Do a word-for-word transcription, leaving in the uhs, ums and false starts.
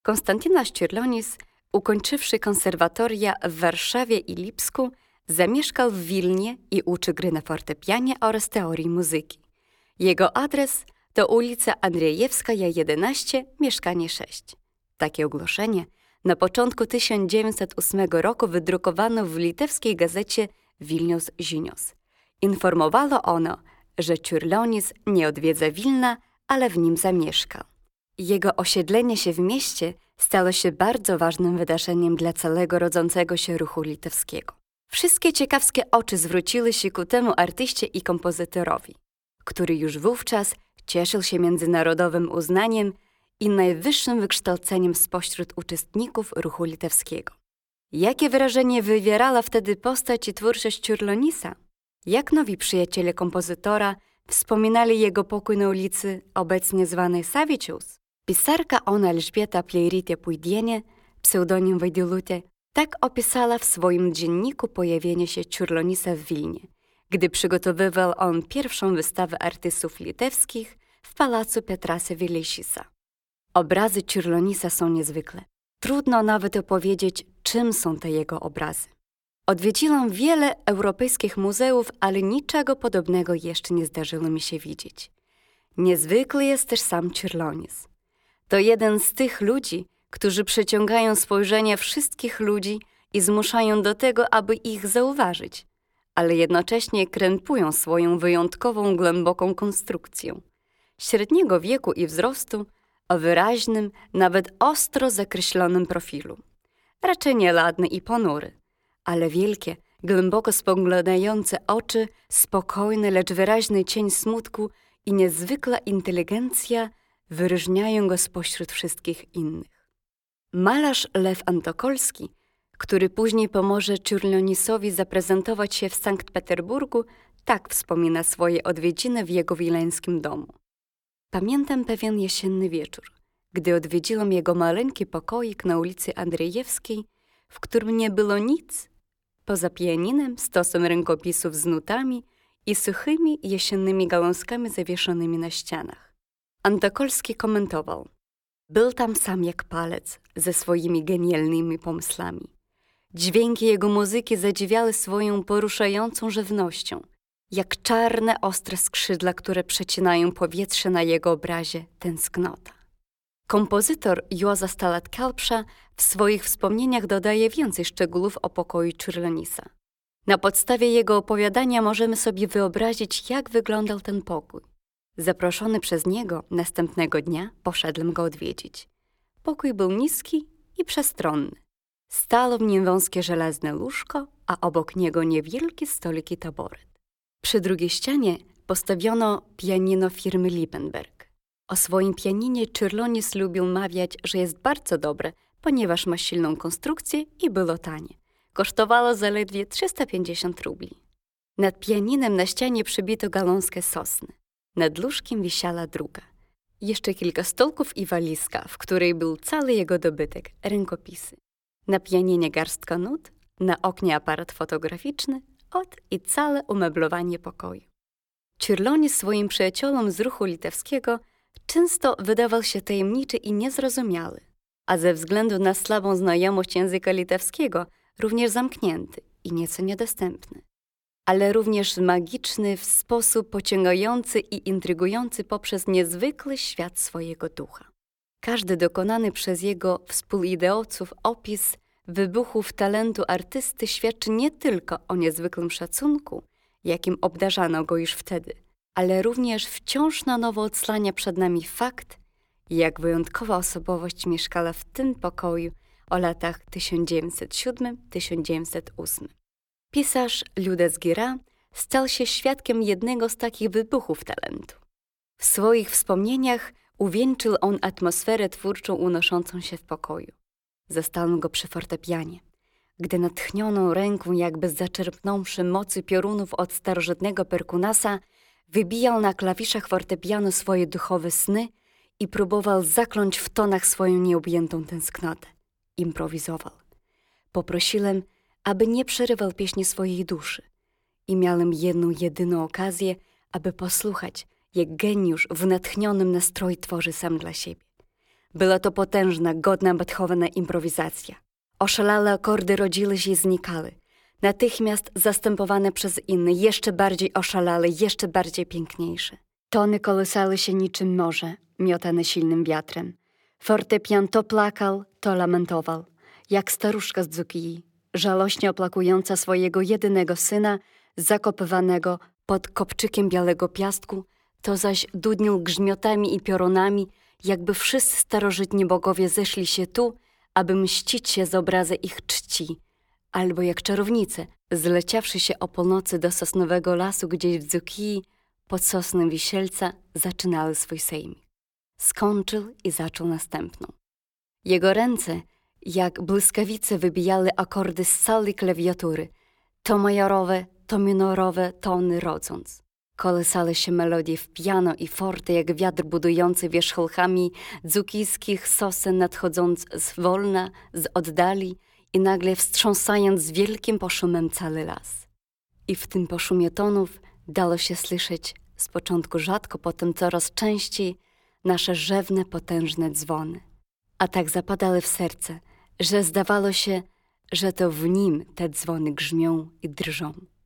Konstantinos Čiurlionis, ukończywszy konserwatoria w Warszawie i Lipsku, zamieszkał w Wilnie i uczy gry na fortepianie oraz teorii muzyki. Jego adres to ulica Andrzejewskaja jedenaście, mieszkanie sześć. Takie ogłoszenie na początku tysiąc dziewięćset ósmego roku wydrukowano w litewskiej gazecie Vilnius Žinios. Informowało ono, że Čiurlionis nie odwiedza Wilna, ale w nim zamieszkał. Jego osiedlenie się w mieście stało się bardzo ważnym wydarzeniem dla całego rodzącego się ruchu litewskiego. Wszystkie ciekawskie oczy zwróciły się ku temu artyście i kompozytorowi, który już wówczas cieszył się międzynarodowym uznaniem i najwyższym wykształceniem spośród uczestników ruchu litewskiego. Jakie wrażenie wywierała wtedy postać i twórczość Čiurlionisa? Jak nowi przyjaciele kompozytora wspominali jego pokój na ulicy obecnie zwanej Savičiaus? Pisarka ona Elżbieta Plejrytė-Puidienė, pseudonim Vaidilutė, tak opisała w swoim dzienniku pojawienie się Čiurlionisa w Wilnie, gdy przygotowywał on pierwszą wystawę artystów litewskich w pałacu Petrasa Vileišisa. Obrazy Čiurlionisa są niezwykłe. Trudno nawet opowiedzieć, czym są te jego obrazy. Odwiedziłam wiele europejskich muzeów, ale niczego podobnego jeszcze nie zdarzyło mi się widzieć. Niezwykły jest też sam Čiurlionis. To jeden z tych ludzi, którzy przyciągają spojrzenie wszystkich ludzi i zmuszają do tego, aby ich zauważyć, ale jednocześnie krępują swoją wyjątkową, głęboką konstrukcją. Średniego wieku i wzrostu, o wyraźnym, nawet ostro zakreślonym profilu. Raczej nieladny i ponury, ale wielkie, głęboko spoglądające oczy, spokojny, lecz wyraźny cień smutku i niezwykła inteligencja wyróżniają go spośród wszystkich innych. Malarz Lew Antokolski, który później pomoże Čiurlionisowi zaprezentować się w Sankt Peterburgu, tak wspomina swoje odwiedziny w jego wileńskim domu. Pamiętam pewien jesienny wieczór, gdy odwiedziłam jego maleńki pokoik na ulicy Andrzejewskiej, w którym nie było nic poza pianinem, stosem rękopisów z nutami i suchymi jesiennymi gałązkami zawieszonymi na ścianach. Antokolski komentował: był tam sam jak palec ze swoimi genialnymi pomysłami. Dźwięki jego muzyki zadziwiały swoją poruszającą żywnością, jak czarne, ostre skrzydła, które przecinają powietrze na jego obrazie, tęsknota. Kompozytor Juoza Tallat-Kelpša w swoich wspomnieniach dodaje więcej szczegółów o pokoju Čiurlionisa. Na podstawie jego opowiadania możemy sobie wyobrazić, jak wyglądał ten pokój. Zaproszony przez niego następnego dnia poszedłem go odwiedzić. Pokój był niski i przestronny. Stało w nim wąskie żelazne łóżko, a obok niego niewielki stolik i taboret. Przy drugiej ścianie postawiono pianino firmy Liebenberg. O swoim pianinie Čiurlionis lubił mawiać, że jest bardzo dobre, ponieważ ma silną konstrukcję i było tanie. Kosztowało zaledwie trzysta pięćdziesiąt rubli. Nad pianinem na ścianie przybito gałązkę sosny. Nad łóżkiem wisiała druga. Jeszcze kilka stolków i walizka, w której był cały jego dobytek, rękopisy. Na pianinie garstka nut, na oknie aparat fotograficzny, ot i całe umeblowanie pokoju. Čiurlionis swoim przyjaciołom z ruchu litewskiego często wydawał się tajemniczy i niezrozumiały, a ze względu na słabą znajomość języka litewskiego również zamknięty i nieco niedostępny, ale również magiczny w sposób pociągający i intrygujący poprzez niezwykły świat swojego ducha. Każdy dokonany przez jego współideowców opis wybuchów talentu artysty świadczy nie tylko o niezwykłym szacunku, jakim obdarzano go już wtedy, ale również wciąż na nowo odsłania przed nami fakt, jak wyjątkowa osobowość mieszkała w tym pokoju o latach tysiąc dziewięćset siódmy do tysiąc dziewięćset ósmego. Pisarz Liudas Gira stał się świadkiem jednego z takich wybuchów talentu. W swoich wspomnieniach uwieńczył on atmosferę twórczą unoszącą się w pokoju. Zastałem go przy fortepianie, gdy natchnioną ręką, jakby zaczerpnąwszy mocy piorunów od starożytnego Perkunasa, wybijał na klawiszach fortepianu swoje duchowe sny i próbował zakląć w tonach swoją nieobjętą tęsknotę. Improwizował. Poprosiłem, aby nie przerywał pieśni swojej duszy i miałem jedną, jedyną okazję, aby posłuchać, jak geniusz w natchnionym nastroju tworzy sam dla siebie. Była to potężna, godna Beethovena improwizacja. Oszalałe akordy rodziły się i znikały, natychmiast zastępowane przez inne, jeszcze bardziej oszalałe, jeszcze bardziej piękniejsze. Tony kołysały się niczym morze, miotane silnym wiatrem. Fortepian to plakał, to lamentował, jak staruszka z Dzukii, żałośnie oplakująca swojego jedynego syna, zakopywanego pod kopczykiem białego piasku, to zaś dudnił grzmiotami i piorunami, jakby wszyscy starożytni bogowie zeszli się tu, aby mścić się z obrazy ich czci, albo jak czarownice, zleciawszy się o północy do sosnowego lasu gdzieś w Dzukii, pod sosnem wisielca, zaczynały swój sejmik. Skończył i zaczął następną. Jego ręce, jak błyskawice, wybijały akordy z całej klawiatury, to majorowe, to minorowe tony rodząc. Kołysały się melodie w piano i forte, jak wiatr budujący wierzchołkami dzukijskich sosen, nadchodząc z wolna, z oddali i nagle wstrząsając z wielkim poszumem cały las. I w tym poszumie tonów dało się słyszeć z początku rzadko, potem coraz częściej nasze rzewne, potężne dzwony. A tak zapadały w serce, że zdawało się, że to w nim te dzwony grzmią i drżą.